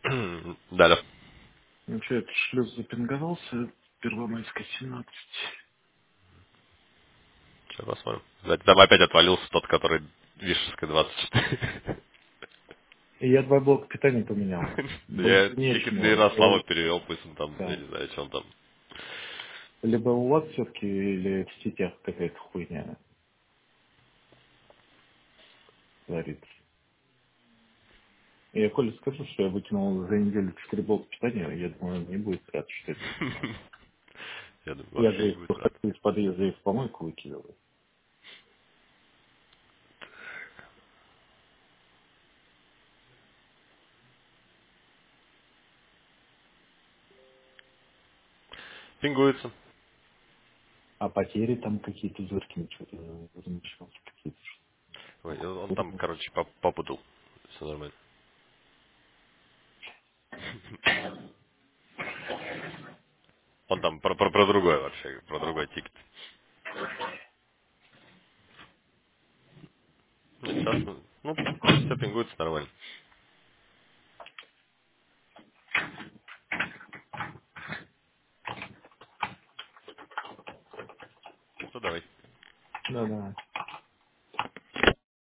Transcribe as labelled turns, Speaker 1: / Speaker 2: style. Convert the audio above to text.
Speaker 1: Да, алло.
Speaker 2: Ну что, этот шлюз запинговался, Первомайская, 17.
Speaker 1: Сейчас посмотрим. Там опять отвалился тот, который Вишерская 24.
Speaker 2: И я два блока питания поменял.
Speaker 1: Я
Speaker 2: Больше нечему.
Speaker 1: Екатеринослава перевел, пусть он там, я
Speaker 2: Да.
Speaker 1: не знаю, что он там.
Speaker 2: Либо у вас все-таки, или в сетях какая-то хуйня творится. И я Коле скажу, что я выкинул за неделю 4 блока питания, я думаю, он не будет рад, что это выкинул.
Speaker 1: Я думаю,
Speaker 2: Я
Speaker 1: вообще
Speaker 2: же
Speaker 1: не
Speaker 2: их
Speaker 1: будет рад.
Speaker 2: выходил из подъезда и в помойку выкидываю.
Speaker 1: Пингуется.
Speaker 2: А потери там какие-то зыркины, что-то замечался, какие-то.
Speaker 1: Ой, он там, короче, попутал. Все нормально. Он там про другое вообще, про другой тикет. Ну, сейчас, ну, вроде все пингуется нормально. Ну, давай.
Speaker 2: Да-да.